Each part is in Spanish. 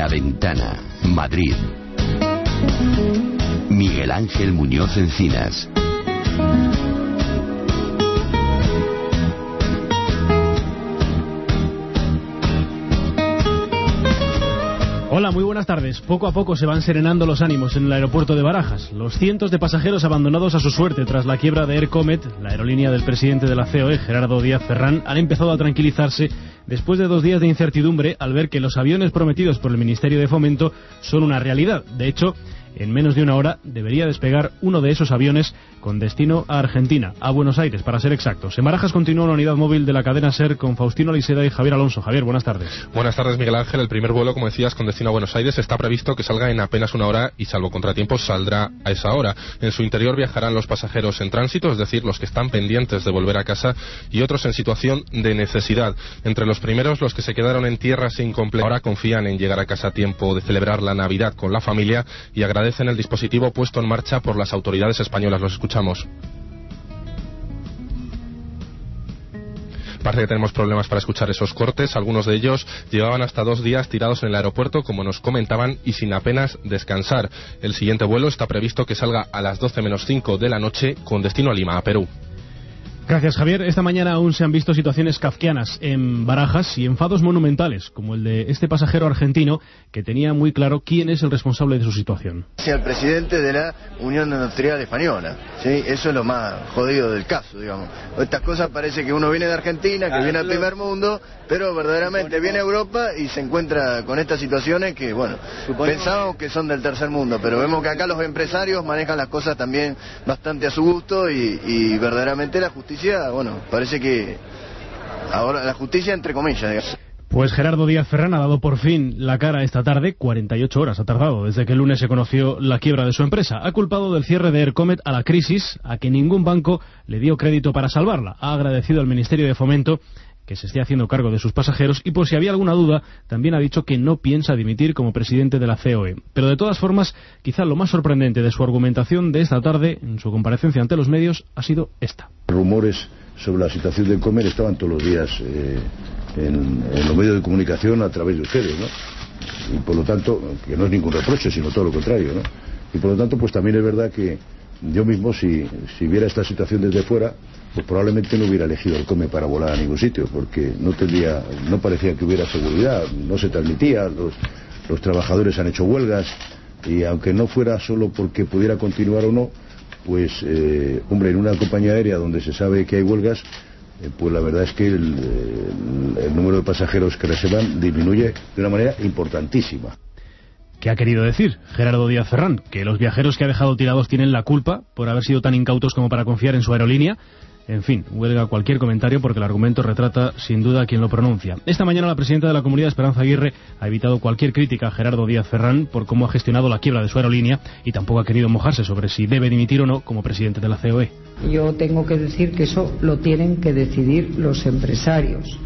La Ventana, Madrid. Miguel Ángel Muñoz Encinas. Hola, muy buenas tardes. Poco a poco se van serenando los ánimos en el aeropuerto de Barajas. Los cientos de pasajeros abandonados a su suerte tras la quiebra de Air Comet, la aerolínea del presidente de la COE, Gerardo Díaz Ferrán, han empezado a tranquilizarse después de 2 días de incertidumbre al ver que los aviones prometidos por el Ministerio de Fomento son una realidad. De hecho, en menos de 1 hora debería despegar uno de esos aviones con destino a Argentina, a Buenos Aires, para ser exactos. En Barajas continúa la unidad móvil de la cadena SER con Faustino Aliseda y Javier Alonso. Javier, buenas tardes. Buenas tardes, Miguel Ángel. El primer vuelo, como decías, con destino a Buenos Aires está previsto que salga en apenas 1 hora y, salvo contratiempos, saldrá a esa hora. En su interior viajarán los pasajeros en tránsito, es decir, los que están pendientes de volver a casa, y otros en situación de necesidad. Entre los primeros, los que se quedaron en tierra sin completar, ahora confían en llegar a casa a tiempo de celebrar la Navidad con la familia y agradecen el dispositivo puesto en marcha por las autoridades españolas. Los escuchamos. Parece que tenemos problemas para escuchar esos cortes. Algunos de ellos llevaban hasta 2 días tirados en el aeropuerto, como nos comentaban, y sin apenas descansar. El siguiente vuelo está previsto que salga a las 12 menos 5 de la noche con destino a Lima, a Perú. Gracias, Javier. Esta mañana aún se han visto situaciones kafkianas en Barajas y enfados monumentales, como el de este pasajero argentino que tenía muy claro quién es el responsable de su situación. Hacia el presidente de la Unión Industrial Española, ¿sí? Eso es lo más jodido del caso, digamos. Estas cosas parece que uno viene de Argentina, que viene al primer mundo, pero verdaderamente viene a Europa y se encuentra con estas situaciones que, bueno, pensábamos que son del tercer mundo, pero vemos que acá los empresarios manejan las cosas también bastante a su gusto y verdaderamente la justicia, bueno, parece que ahora la justicia entre comillas, digamos. Pues Gerardo Díaz Ferrán ha dado por fin la cara esta tarde. 48 horas ha tardado desde que el lunes se conoció la quiebra de su empresa. Ha culpado del cierre de Air Comet a la crisis, a que ningún banco le dio crédito para salvarla. Ha agradecido al Ministerio de Fomento que se esté haciendo cargo de sus pasajeros y, por si había alguna duda, también ha dicho que no piensa dimitir como presidente de la COE. Pero de todas formas, quizá lo más sorprendente de su argumentación de esta tarde, en su comparecencia ante los medios, ha sido esta. Rumores sobre la situación del Comer estaban todos los días en los medios de comunicación a través de ustedes, ¿no? Y por lo tanto, que no es ningún reproche, sino todo lo contrario, ¿no? Y por lo tanto, pues también es verdad que yo mismo, si viera esta situación desde fuera, pues probablemente no hubiera elegido el COME para volar a ningún sitio, porque no parecía que hubiera seguridad, no se transmitía, los trabajadores han hecho huelgas, y aunque no fuera solo porque pudiera continuar o no, pues, hombre, en una compañía aérea donde se sabe que hay huelgas, pues la verdad es que el número de pasajeros que reservan disminuye de una manera importantísima. ¿Qué ha querido decir Gerardo Díaz Ferrán? ¿Que los viajeros que ha dejado tirados tienen la culpa por haber sido tan incautos como para confiar en su aerolínea? En fin, huelga cualquier comentario porque el argumento retrata sin duda a quien lo pronuncia. Esta mañana la presidenta de la Comunidad, Esperanza Aguirre, ha evitado cualquier crítica a Gerardo Díaz Ferrán por cómo ha gestionado la quiebra de su aerolínea y tampoco ha querido mojarse sobre si debe dimitir o no como presidente de la COE. Yo tengo que decir que eso lo tienen que decidir los empresarios.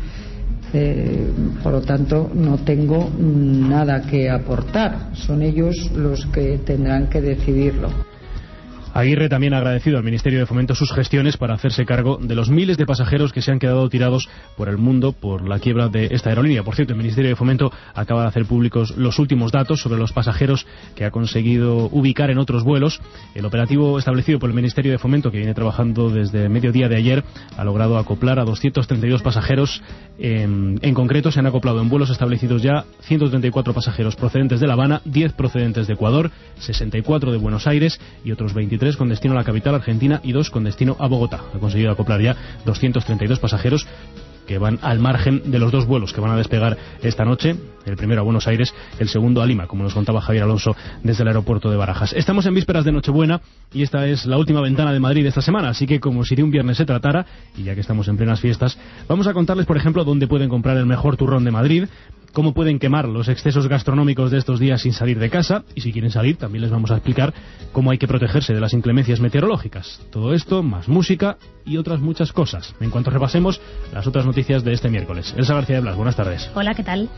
Por lo tanto, no tengo nada que aportar. Son ellos los que tendrán que decidirlo. Aguirre también ha agradecido al Ministerio de Fomento sus gestiones para hacerse cargo de los miles de pasajeros que se han quedado tirados por el mundo por la quiebra de esta aerolínea. Por cierto, el Ministerio de Fomento acaba de hacer públicos los últimos datos sobre los pasajeros que ha conseguido ubicar en otros vuelos. El operativo establecido por el Ministerio de Fomento, que viene trabajando desde mediodía de ayer, ha logrado acoplar a 232 pasajeros. En concreto, se han acoplado en vuelos establecidos ya 134 pasajeros procedentes de La Habana, 10 procedentes de Ecuador, 64 de Buenos Aires y otros 23 con destino a la capital argentina y 2 con destino a Bogotá. Ha conseguido acoplar ya 232 pasajeros que van al margen de los 2 vuelos que van a despegar esta noche, el primero a Buenos Aires, el segundo a Lima, como nos contaba Javier Alonso desde el aeropuerto de Barajas. Estamos en vísperas de Nochebuena y esta es la última ventana de Madrid de esta semana, así que como si de un viernes se tratara, y ya que estamos en plenas fiestas, vamos a contarles, por ejemplo, dónde pueden comprar el mejor turrón de Madrid, cómo pueden quemar los excesos gastronómicos de estos días sin salir de casa, y si quieren salir también les vamos a explicar cómo hay que protegerse de las inclemencias meteorológicas. Todo esto, más música y otras muchas cosas, en cuanto repasemos las otras noticias de este miércoles. Elsa García de Blas, buenas tardes. Hola, ¿qué tal?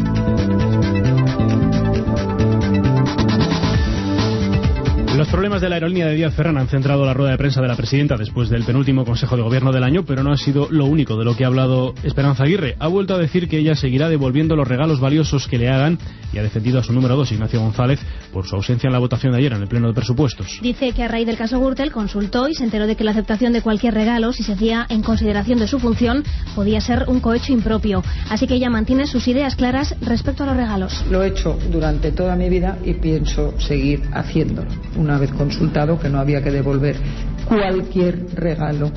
Los problemas de la aerolínea de Díaz Ferrán han centrado la rueda de prensa de la presidenta después del penúltimo Consejo de Gobierno del año, pero no ha sido lo único de lo que ha hablado Esperanza Aguirre. Ha vuelto a decir que ella seguirá devolviendo los regalos valiosos que le hagan y ha defendido a su número 2, Ignacio González, por su ausencia en la votación de ayer en el Pleno de Presupuestos. Dice que a raíz del caso Gürtel consultó y se enteró de que la aceptación de cualquier regalo, si se hacía en consideración de su función, podía ser un cohecho impropio. Así que ella mantiene sus ideas claras respecto a los regalos. Lo he hecho durante toda mi vida y pienso seguir haciéndolo, una vez consultado que no había que devolver cualquier regalo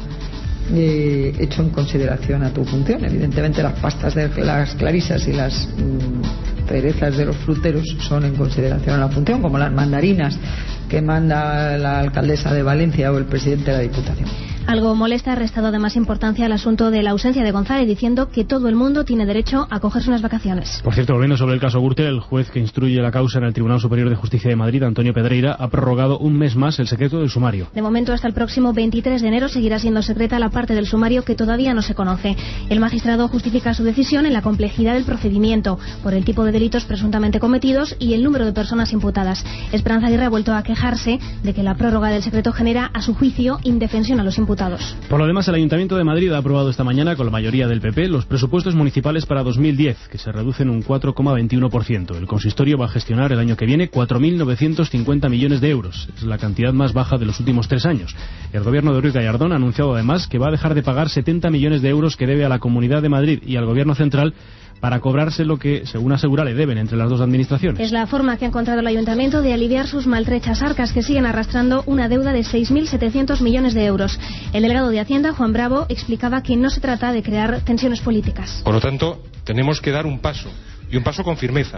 hecho en consideración a tu función. Evidentemente las pastas de las clarisas y las cerezas de los fruteros son en consideración a la función, como las mandarinas que manda la alcaldesa de Valencia o el presidente de la Diputación. Algo molesta ha restado además importancia al asunto de la ausencia de González, diciendo que todo el mundo tiene derecho a cogerse unas vacaciones. Por cierto, volviendo sobre el caso Gürtel, el juez que instruye la causa en el Tribunal Superior de Justicia de Madrid, Antonio Pedreira, ha prorrogado un mes más el secreto del sumario. De momento, hasta el próximo 23 de enero seguirá siendo secreta la parte del sumario que todavía no se conoce. El magistrado justifica su decisión en la complejidad del procedimiento, por el tipo de delitos presuntamente cometidos y el número de personas imputadas. Esperanza Aguirre ha vuelto a quejarse de que la prórroga del secreto genera, a su juicio, indefensión a los imputados. Por lo demás, el Ayuntamiento de Madrid ha aprobado esta mañana, con la mayoría del PP, los presupuestos municipales para 2010, que se reducen un 4,21%. El consistorio va a gestionar el año que viene 4.950 millones de euros. Es la cantidad más baja de los últimos 3 años. El gobierno de Ruiz Gallardón ha anunciado además que va a dejar de pagar 70 millones de euros que debe a la Comunidad de Madrid y al Gobierno central para cobrarse lo que, según asegura, le deben entre las dos administraciones. Es la forma que ha encontrado el Ayuntamiento de aliviar sus maltrechas arcas, que siguen arrastrando una deuda de 6.700 millones de euros. El delegado de Hacienda, Juan Bravo, explicaba que no se trata de crear tensiones políticas. Por lo tanto, tenemos que dar un paso, y un paso con firmeza,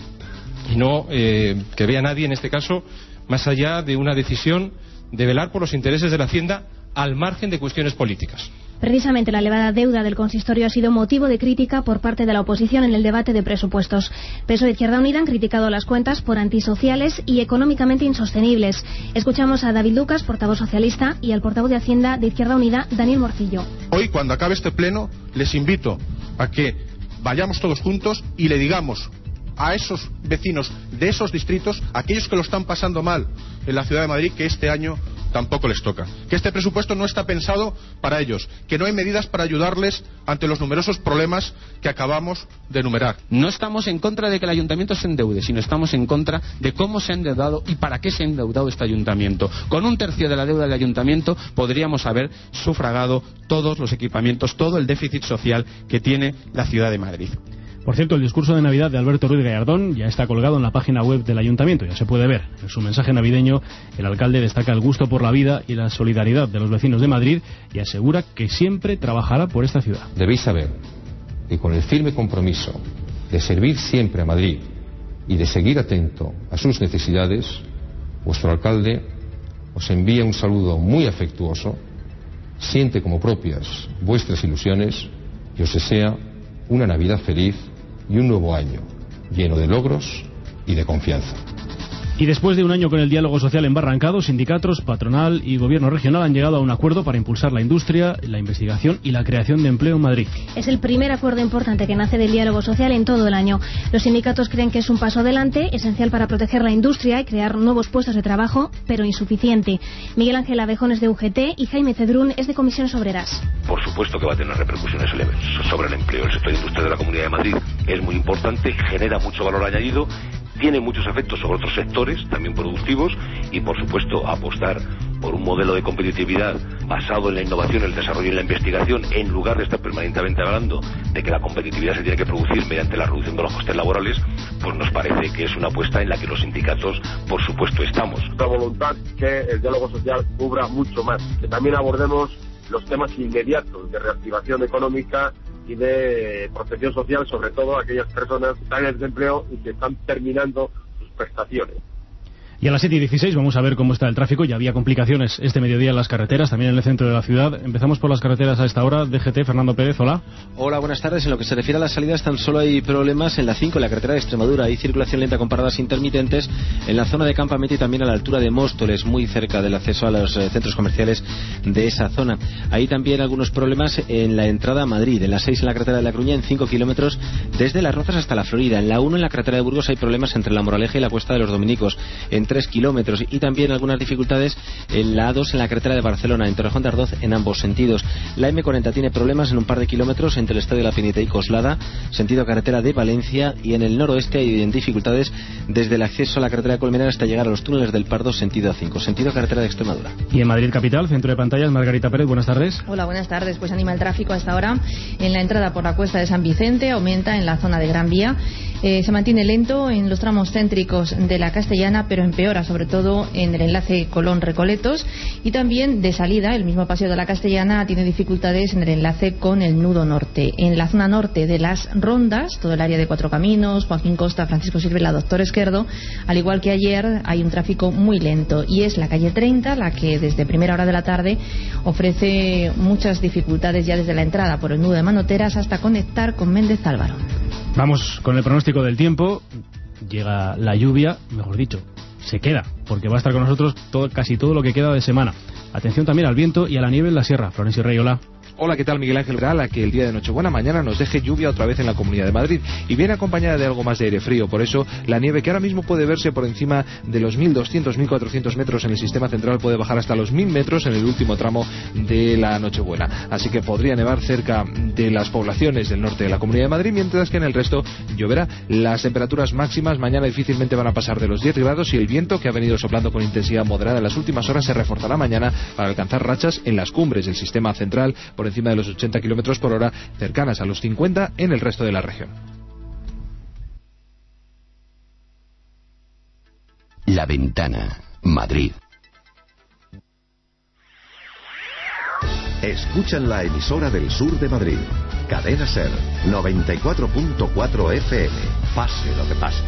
y no que vea nadie, en este caso, más allá de una decisión de velar por los intereses de la Hacienda al margen de cuestiones políticas. Precisamente la elevada deuda del consistorio ha sido motivo de crítica por parte de la oposición en el debate de presupuestos. PSOE e Izquierda Unida han criticado las cuentas por antisociales y económicamente insostenibles. Escuchamos a David Lucas, portavoz socialista, y al portavoz de Hacienda de Izquierda Unida, Daniel Morcillo. Hoy, cuando acabe este pleno, les invito a que vayamos todos juntos y le digamos a esos vecinos de esos distritos, aquellos que lo están pasando mal en la ciudad de Madrid, que este año tampoco les toca, que este presupuesto no está pensado para ellos, que no hay medidas para ayudarles ante los numerosos problemas que acabamos de enumerar. No estamos en contra de que el ayuntamiento se endeude, sino estamos en contra de cómo se ha endeudado y para qué se ha endeudado este ayuntamiento. Con 1/3 de la deuda del ayuntamiento podríamos haber sufragado todos los equipamientos, todo el déficit social que tiene la ciudad de Madrid. Por cierto, el discurso de Navidad de Alberto Ruiz Gallardón ya está colgado en la página web del Ayuntamiento, ya se puede ver. En su mensaje navideño, el alcalde destaca el gusto por la vida y la solidaridad de los vecinos de Madrid y asegura que siempre trabajará por esta ciudad. Debéis saber que con el firme compromiso de servir siempre a Madrid y de seguir atento a sus necesidades, vuestro alcalde os envía un saludo muy afectuoso, siente como propias vuestras ilusiones y os desea una Navidad feliz y un nuevo año lleno de logros y de confianza. Y después de un año con el diálogo social embarrancado, sindicatos, patronal y gobierno regional han llegado a un acuerdo para impulsar la industria, la investigación y la creación de empleo en Madrid. Es el primer acuerdo importante que nace del diálogo social en todo el año. Los sindicatos creen que es un paso adelante, esencial para proteger la industria y crear nuevos puestos de trabajo, pero insuficiente. Miguel Ángel Abejón es de UGT y Jaime Cedrún es de Comisiones Obreras. Por supuesto que va a tener repercusiones sobre el empleo. El sector industrial de la Comunidad de Madrid es muy importante, genera mucho valor añadido, tiene muchos efectos sobre otros sectores, también productivos, y por supuesto apostar por un modelo de competitividad basado en la innovación, el desarrollo y la investigación, en lugar de estar permanentemente hablando de que la competitividad se tiene que producir mediante la reducción de los costes laborales, pues nos parece que es una apuesta en la que los sindicatos, por supuesto, estamos. La voluntad que el diálogo social cubra mucho más, que también abordemos los temas inmediatos de reactivación económica y de protección social, sobre todo aquellas personas que están en desempleo y que están terminando sus prestaciones. Y a las 7:16 vamos a ver cómo está el tráfico. Ya había complicaciones este mediodía en las carreteras, también en el centro de la ciudad. Empezamos por las carreteras a esta hora. DGT, Fernando Pérez, hola. Hola, buenas tardes. En lo que se refiere a las salidas, tan solo hay problemas en la 5, en la carretera de Extremadura. Hay circulación lenta con paradas intermitentes en la zona de Campamento y también a la altura de Móstoles, muy cerca del acceso a los centros comerciales de esa zona. Hay también algunos problemas en la entrada a Madrid, en la 6 en la carretera de La Coruña, en 5 kilómetros desde Las Rozas hasta la Florida. En la 1 en la carretera de Burgos hay problemas entre La Moraleja y la Cuesta de los Dominicos. En 3 kilómetros, y también algunas dificultades en la A2 en la carretera de Barcelona, en Torrejón de Ardoz, en ambos sentidos. La M40 tiene problemas en un par de kilómetros entre el Estadio de la Pineta y Coslada, sentido carretera de Valencia, y en el noroeste hay dificultades desde el acceso a la carretera de Colmenar hasta llegar a los túneles del Pardo, sentido A5, sentido carretera de Extremadura. Y en Madrid capital, centro de pantallas, Margarita Pérez, buenas tardes. Hola, buenas tardes. Pues anima el tráfico hasta ahora en la entrada por la Cuesta de San Vicente, aumenta en la zona de Gran Vía. Se mantiene lento en los tramos céntricos de la Castellana, pero empeora sobre todo en el enlace Colón-Recoletos, y también de salida el mismo paseo de la Castellana tiene dificultades en el enlace con el nudo norte. En la zona norte de las Rondas, todo el área de Cuatro Caminos, Joaquín Costa, Francisco Sirvela, Doctor Esquerdo, al igual que ayer hay un tráfico muy lento, y es la calle 30 la que desde primera hora de la tarde ofrece muchas dificultades ya desde la entrada por el nudo de Manoteras hasta conectar con Méndez Álvaro. Vamos con el pronóstico del tiempo. Llega la lluvia, mejor dicho, se queda, porque va a estar con nosotros casi todo lo que queda de semana. Atención también al viento y a la nieve en la sierra. Florencio Rey, hola. Hola, ¿qué tal? Miguel Ángel Real, a que el día de Nochebuena mañana nos deje lluvia otra vez en la Comunidad de Madrid, y viene acompañada de algo más de aire frío. Por eso la nieve, que ahora mismo puede verse por encima de los 1.200, 1.400 metros en el sistema central, puede bajar hasta los 1.000 metros en el último tramo de la Nochebuena. Así que podría nevar cerca de las poblaciones del norte de la Comunidad de Madrid, mientras que en el resto lloverá. Las temperaturas máximas mañana difícilmente van a pasar de los 10 grados, y el viento, que ha venido soplando con intensidad moderada en las últimas horas, se reforzará mañana para alcanzar rachas en las cumbres del sistema central por encima de los 80 kilómetros por hora, cercanas a los 50 en el resto de la región. La Ventana, Madrid. Escuchan la emisora del sur de Madrid. Cadena SER, 94.4 FM. Pase lo que pase.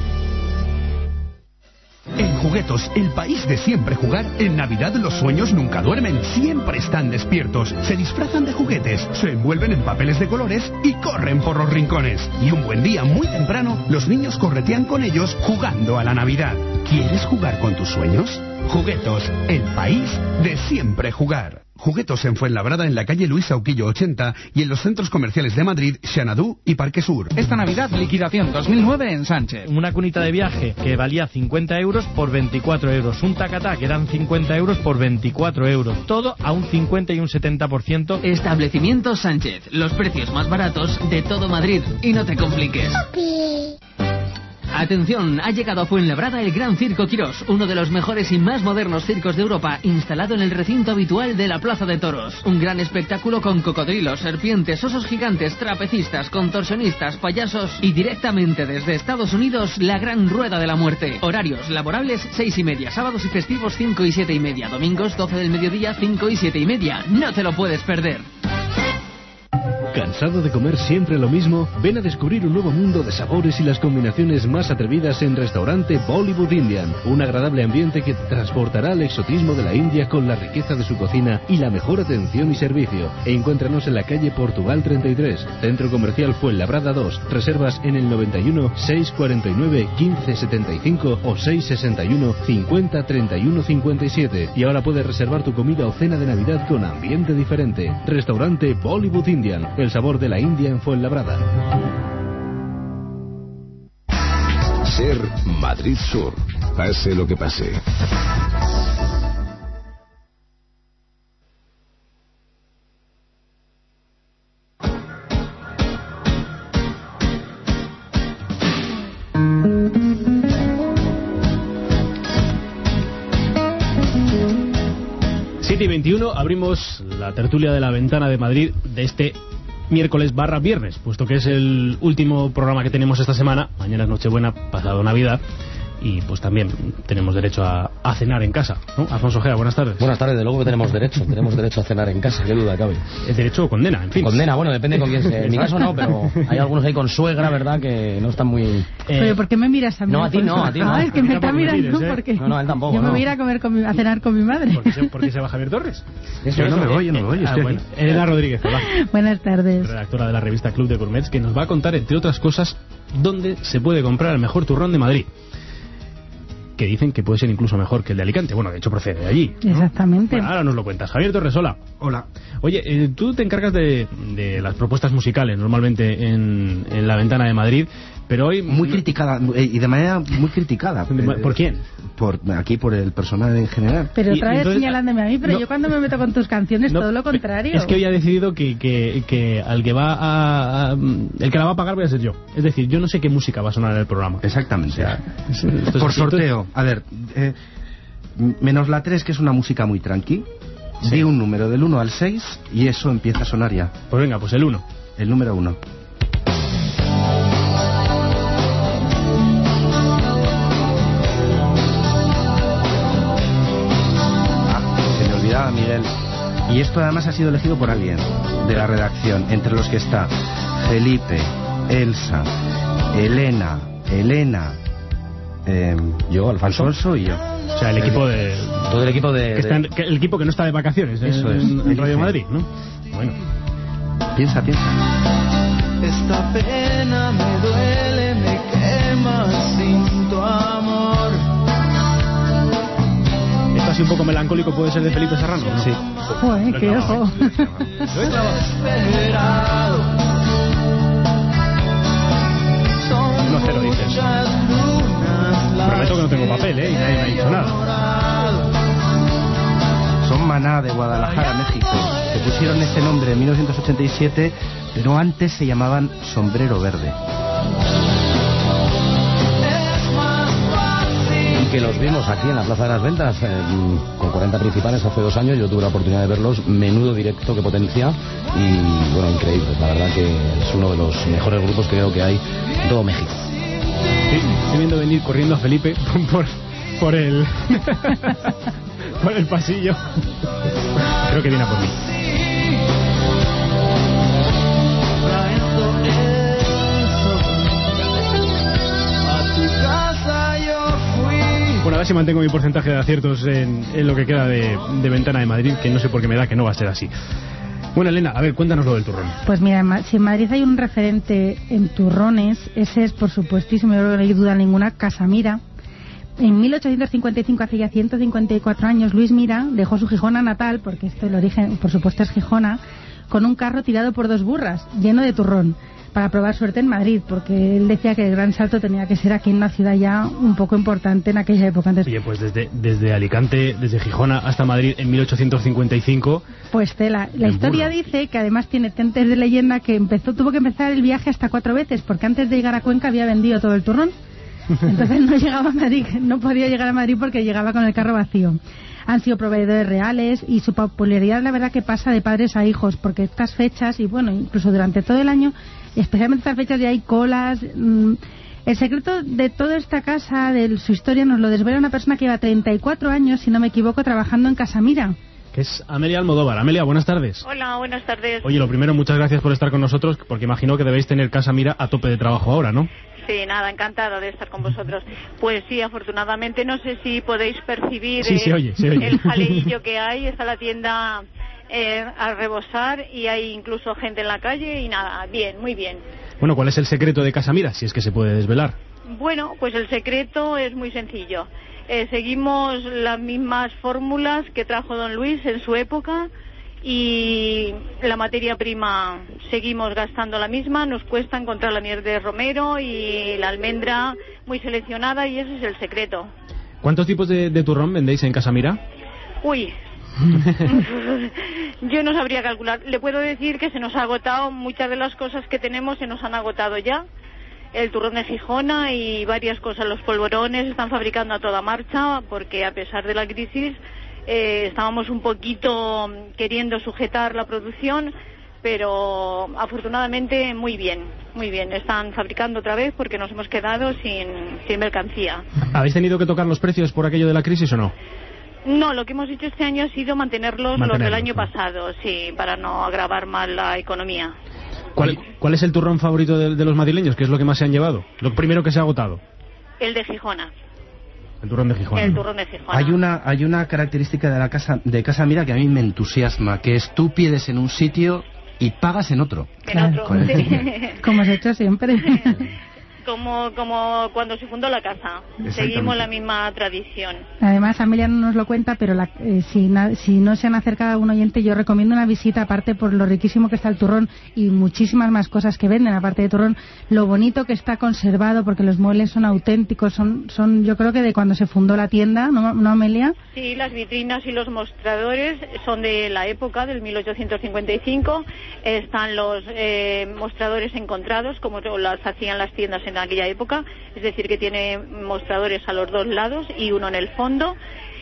En Juguetos, el país de siempre jugar, en Navidad los sueños nunca duermen, siempre están despiertos, se disfrazan de juguetes, se envuelven en papeles de colores y corren por los rincones. Y un buen día, muy temprano, los niños corretean con ellos jugando a la Navidad. ¿Quieres jugar con tus sueños? Juguetos, el país de siempre jugar. Juguetos en Fuenlabrada, en la calle Luis Sauquillo 80, y en los centros comerciales de Madrid, Xanadu y Parque Sur. Esta Navidad, liquidación 2009 en Sánchez. Una cunita de viaje que valía 50 euros por 24 euros. Un tacatá que eran 50 euros por 24 euros. Todo a un 50 y un 70%. Establecimiento Sánchez. Los precios más baratos de todo Madrid. Y no te compliques. Atención, ha llegado a Fuenlabrada el Gran Circo Quirós, uno de los mejores y más modernos circos de Europa, instalado en el recinto habitual de la Plaza de Toros. Un gran espectáculo con cocodrilos, serpientes, osos gigantes, trapecistas, contorsionistas, payasos y directamente desde Estados Unidos, la Gran Rueda de la Muerte. Horarios laborables 6:30, sábados y festivos 5 y 7:30, domingos 12 del mediodía 5 y 7:30. No te lo puedes perder. ¿Cansado de comer siempre lo mismo? Ven a descubrir un nuevo mundo de sabores y las combinaciones más atrevidas en Restaurante Bollywood Indian. Un agradable ambiente que te transportará al exotismo de la India con la riqueza de su cocina y la mejor atención y servicio. Encuéntranos en la calle Portugal 33, Centro Comercial Fuenlabrada 2. Reservas en el 91 649 1575 o 661 50 31 57. Y ahora puedes reservar tu comida o cena de Navidad con ambiente diferente. Restaurante Bollywood Indian. El sabor de la India en Fuenlabrada. SER Madrid Sur. Pase lo que pase. Y 21 abrimos la tertulia de la Ventana de Madrid de este miércoles/viernes, puesto que es el último programa que tenemos esta semana. Mañana es Nochebuena, pasado Navidad, y pues también tenemos derecho a cenar en casa, ¿no? Alfonso Gea, buenas tardes. Buenas tardes, de luego que tenemos derecho a cenar en casa, qué duda cabe. El derecho o condena, en fin. Condena, bueno, depende con quién sea. En mi caso no, pero hay algunos ahí con suegra, ¿verdad?, que no están muy... Pero ¿por qué me miras a mí? No, a ti no. Ah, es que me está mirando porque... No, él tampoco. Yo me voy a ir a cenar con mi madre. ¿Por qué se va Javier Torres? Yo no me voy. Bueno, Elena Rodríguez, hola. Buenas tardes. Redactora de la revista Club de Gourmets, que nos va a contar, entre otras cosas, dónde se puede comprar el mejor turrón de Madrid. que dicen que puede ser incluso mejor que el de Alicante. Bueno, de hecho procede de allí, ¿no? Exactamente. Bueno, ahora nos lo cuentas. Javier Torres, hola. Hola. Oye, tú te encargas de las propuestas musicales normalmente en La Ventana de Madrid, pero hoy... Muy criticada, y de manera muy criticada. ¿Por quién? Aquí por el personal en general. Pero otra vez señalándome a mí, pero yo cuando me meto con tus canciones todo lo contrario. Es que hoy ha decidido que al que va el que la va a pagar voy a ser yo. Es decir, yo no sé qué música va a sonar en el programa. Exactamente. Por sorteo. A ver, menos la 3, que es una música muy tranqui. Sí. Di un número del 1 al 6 y eso empieza a sonar ya. Pues venga, pues el 1. El número 1. Miguel. Y esto además ha sido elegido por alguien de la redacción, entre los que está Felipe, Elsa, Elena, yo, Alfonso y yo. O sea, el equipo de... Todo el equipo de... el equipo que no está de vacaciones. Eso en Radio Madrid, ¿no? Bueno. Piensa. Esta pena me duele, me quema sin tu amor. Esto así un poco melancólico puede ser de Felipe Serrano, ¿no? Sí. Joder, qué ojo. Lo he grabado. 1-0 dices. Prometo que no tengo papel, y nadie me ha dicho nada. Son Maná, de Guadalajara, México. Se pusieron este nombre en 1987, pero antes se llamaban Sombrero Verde. Que los vimos aquí en la Plaza de las Ventas con 40 principales hace 2 años. Yo tuve la oportunidad de verlos, menudo directo que potencia y bueno, increíble. La verdad que es uno de los mejores grupos que creo que hay en todo México. Sí, estoy viendo venir corriendo a Felipe por el por el pasillo. Creo que viene a por mí. Bueno, a ver si mantengo mi porcentaje de aciertos en lo que queda de Ventana de Madrid, que no sé por qué me da que no va a ser así. Bueno, Elena, a ver, cuéntanos lo del turrón. Pues mira, si en Madrid hay un referente en turrones, ese es, por supuestísimo, yo creo que no hay duda ninguna, Casamira. En 1855, hace ya 154 años, Luis Mira dejó su Gijona natal, porque esto el origen, por supuesto, es Gijona, con un carro tirado por 2 burras, lleno de turrón, para probar suerte en Madrid, porque él decía que el gran salto tenía que ser aquí en una ciudad ya un poco importante en aquella época. Entonces, oye, pues desde Alicante, desde Gijona hasta Madrid en 1855... Pues la historia dice que además tiene tintes de leyenda que tuvo que empezar el viaje hasta 4 veces, porque antes de llegar a Cuenca había vendido todo el turrón. Entonces no llegaba a Madrid, no podía llegar a Madrid porque llegaba con el carro vacío. Han sido proveedores reales y su popularidad, la verdad, que pasa de padres a hijos, porque estas fechas, y bueno, incluso durante todo el año, especialmente estas fechas, ya hay colas. El secreto de toda esta casa, de su historia, nos lo desvela una persona que lleva 34 años, si no me equivoco, trabajando en Casamira. Que es Amelia Almodóvar. Amelia, buenas tardes. Hola, buenas tardes. Oye, lo primero, muchas gracias por estar con nosotros, porque imagino que debéis tener Casamira a tope de trabajo ahora, ¿no? Sí, nada, encantada de estar con vosotros. Pues sí, afortunadamente, no sé si podéis percibir se oye. El jaleillo que hay. Está la tienda a rebosar y hay incluso gente en la calle y nada, bien, muy bien. Bueno, ¿cuál es el secreto de Casamira, si es que se puede desvelar? Bueno, pues el secreto es muy sencillo. Seguimos las mismas fórmulas que trajo don Luis en su época y la materia prima seguimos gastando la misma. Nos cuesta encontrar la miel de romero y la almendra muy seleccionada y ese es el secreto. ¿Cuántos tipos de turrón vendéis en Casamira? Uy, yo no sabría calcular. Le puedo decir que se nos ha agotado, muchas de las cosas que tenemos se nos han agotado ya. El turrón de Gijona y varias cosas. Los polvorones están fabricando a toda marcha porque a pesar de la crisis estábamos un poquito queriendo sujetar la producción, pero afortunadamente muy bien. Están fabricando otra vez porque nos hemos quedado sin mercancía. ¿Habéis tenido que tocar los precios por aquello de la crisis o no? No, lo que hemos hecho este año ha sido mantenerlos los del año pasado, sí, para no agravar más la economía. ¿Cuál es el turrón favorito de los madrileños? ¿Qué es lo que más se han llevado? Lo primero que se ha agotado. El de Gijona. El turrón de Gijona. El turrón de Gijona. Hay una característica de Casamira que a mí me entusiasma, que es tú pides en un sitio y pagas en otro. En otro, sí. Como has hecho siempre. como cuando se fundó la casa. Seguimos la misma tradición. Además, Amelia no nos lo cuenta, pero si no se han acercado a un oyente, yo recomiendo una visita, aparte por lo riquísimo que está el turrón y muchísimas más cosas que venden, aparte de turrón, lo bonito que está conservado, porque los muebles son auténticos, son yo creo que de cuando se fundó la tienda, ¿no, Amelia? Sí, las vitrinas y los mostradores son de la época del 1855. Están los mostradores encontrados, como las hacían las tiendas en aquella época, es decir, que tiene mostradores a los dos lados y uno en el fondo,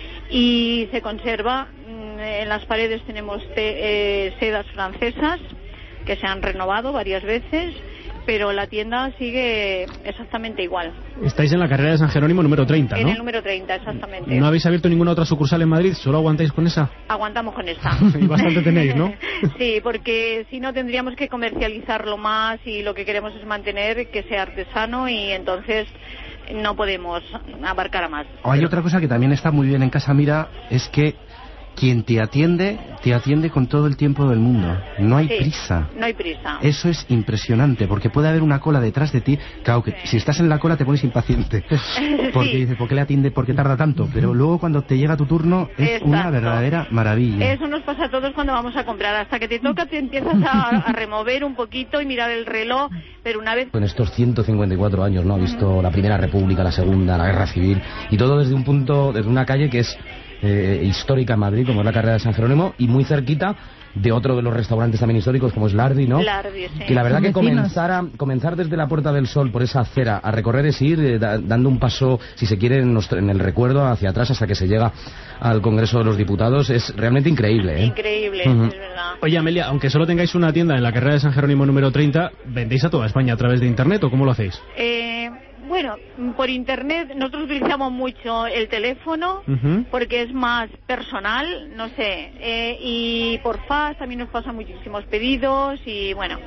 y se conserva. En las paredes tenemos sedas francesas que se han renovado varias veces, pero la tienda sigue exactamente igual. Estáis en la carrera de San Jerónimo número 30, ¿no? En el número 30, exactamente. ¿No habéis abierto ninguna otra sucursal en Madrid? ¿Solo aguantáis con esa? Aguantamos con esa. Y bastante tenéis, ¿no? Sí, porque si no tendríamos que comercializarlo más, y lo que queremos es mantener que sea artesano, y entonces no podemos abarcar a más. Hay otra cosa que también está muy bien en Casa Mira, es que quien te atiende con todo el tiempo del mundo. No hay prisa. No hay prisa. Eso es impresionante, porque puede haber una cola detrás de ti. Claro que si estás en la cola te pones impaciente, porque dices, ¿por qué le atiende? ¿Por qué tarda tanto? Pero luego cuando te llega tu turno es una verdadera maravilla. Eso nos pasa a todos cuando vamos a comprar. Hasta que te toca te empiezas a remover un poquito y mirar el reloj, pero una vez... En estos 154 años, ¿no? Ha visto la Primera República, la Segunda, la Guerra Civil, y todo desde una calle que es histórica en Madrid, como es la carrera de San Jerónimo, y muy cerquita de otro de los restaurantes también históricos, como es Lardi, ¿no? Lardi, sí. Que la verdad que comenzar desde la Puerta del Sol por esa acera a recorrer es ir dando un paso, si se quiere, en el recuerdo hacia atrás hasta que se llega al Congreso de los Diputados. Es realmente increíble, ¿eh? Increíble, es verdad. Oye, Amelia, aunque solo tengáis una tienda en la carrera de San Jerónimo número 30, ¿vendéis a toda España a través de Internet o cómo lo hacéis? Bueno, por Internet nosotros utilizamos mucho el teléfono, porque es más personal, no sé, y por fax también nos pasan muchísimos pedidos, y bueno,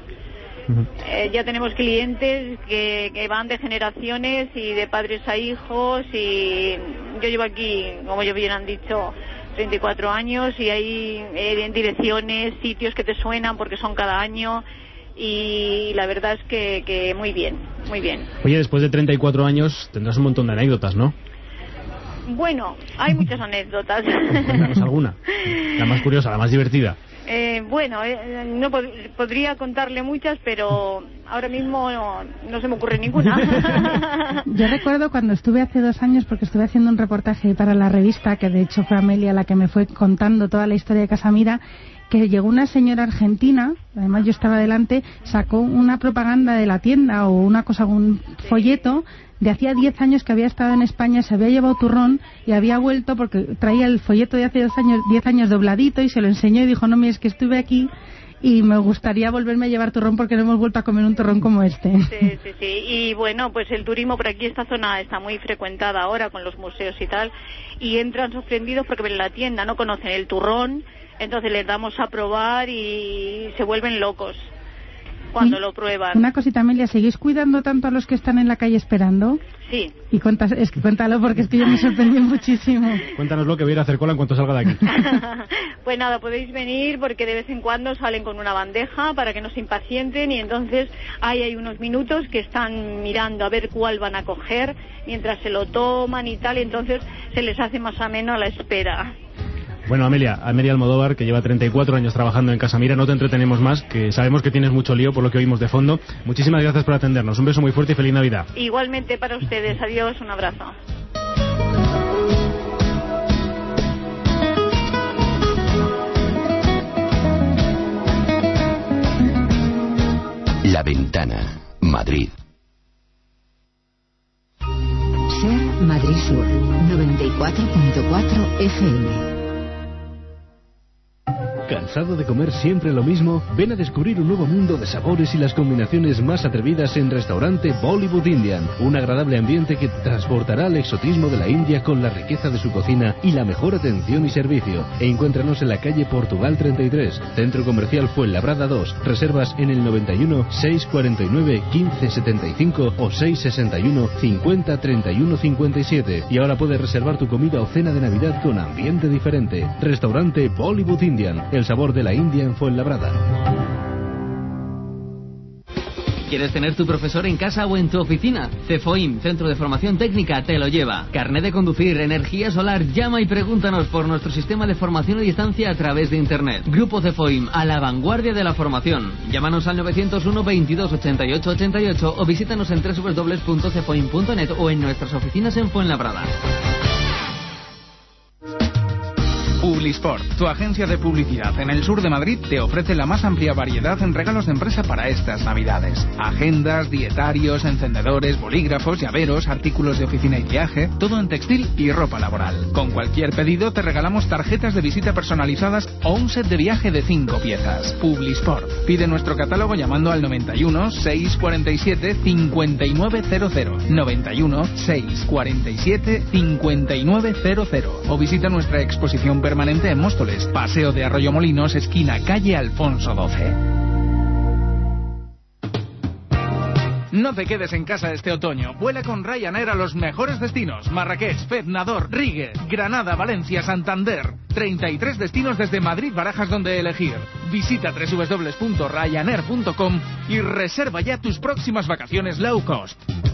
ya tenemos clientes que van de generaciones y de padres a hijos, y yo llevo aquí, como ya bien han dicho, 34 años, y hay direcciones, sitios que te suenan porque son cada año. Y la verdad es que muy bien, muy bien. Oye, después de 34 años tendrás un montón de anécdotas, ¿no? Bueno, hay muchas anécdotas. Cuéntanos alguna, la más curiosa, la más divertida. No podría contarle muchas, pero ahora mismo no se me ocurre ninguna. Yo recuerdo cuando estuve hace 2 años, porque estuve haciendo un reportaje para la revista, que de hecho fue Amelia la que me fue contando toda la historia de Casa Mira, que llegó una señora argentina, además yo estaba delante, sacó una propaganda de la tienda o una cosa, un folleto de hacía 10 años que había estado en España, se había llevado turrón y había vuelto porque traía el folleto de hace 10 años dobladito, y se lo enseñó y dijo, no, mira, es que estuve aquí y me gustaría volverme a llevar turrón porque no hemos vuelto a comer un turrón como este. Sí. Y bueno, pues el turismo por aquí, esta zona está muy frecuentada ahora con los museos y tal, y entran sorprendidos porque en la tienda no conocen el turrón. Entonces les damos a probar y se vuelven locos cuando lo prueban. Una cosita, Amelia, ¿seguís cuidando tanto a los que están en la calle esperando? Sí. Y cuéntalo, porque es que yo me sorprendí muchísimo. Cuéntanos que voy a ir a hacer cola en cuanto salga de aquí. Pues nada, podéis venir porque de vez en cuando salen con una bandeja para que no se impacienten, y entonces hay unos minutos que están mirando a ver cuál van a coger mientras se lo toman y tal, y entonces se les hace más ameno la espera. Bueno, Amelia Almodóvar, que lleva 34 años trabajando en Casa Mira, no te entretenemos más, que sabemos que tienes mucho lío por lo que oímos de fondo. Muchísimas gracias por atendernos. Un beso muy fuerte y feliz Navidad. Igualmente para ustedes. Adiós, un abrazo. La Ventana, Madrid. Ser Madrid Sur, 94.4 FM. ¿Cansado de comer siempre lo mismo? Ven a descubrir un nuevo mundo de sabores y las combinaciones más atrevidas en Restaurante Bollywood Indian. Un agradable ambiente que te transportará al exotismo de la India con la riqueza de su cocina y la mejor atención y servicio. Encuéntranos en la calle Portugal 33, Centro Comercial Fuenlabrada 2. Reservas en el 91 649 1575 o 661 50 31 57. Y ahora puedes reservar tu comida o cena de Navidad con ambiente diferente. Restaurante Bollywood Indian. El sabor de la India en Fuenlabrada. ¿Quieres tener tu profesor en casa o en tu oficina? Cefoim, Centro de Formación Técnica, te lo lleva. Carné de conducir, energía solar, llama y pregúntanos por nuestro sistema de formación a distancia a través de Internet. Grupo Cefoim, a la vanguardia de la formación. Llámanos al 901 22 88 88 o visítanos en www.cefoim.net o en nuestras oficinas en Fuenlabrada. Publisport, tu agencia de publicidad en el sur de Madrid, te ofrece la más amplia variedad en regalos de empresa para estas Navidades. Agendas, dietarios, encendedores, bolígrafos, llaveros, artículos de oficina y viaje, todo en textil y ropa laboral. Con cualquier pedido te regalamos tarjetas de visita personalizadas o un set de viaje de 5 piezas. Publisport. Pide nuestro catálogo llamando al 91 647 5900, 91 647 5900 o visita nuestra exposición permanente en Móstoles, Paseo de Arroyomolinos, esquina calle Alfonso XII. No te quedes en casa este otoño. Vuela con Ryanair a los mejores destinos: Marrakech, Fez, Nador, Rigue, Granada, Valencia, Santander. 33 destinos desde Madrid, Barajas donde elegir. Visita www.ryanair.com y reserva ya tus próximas vacaciones low cost.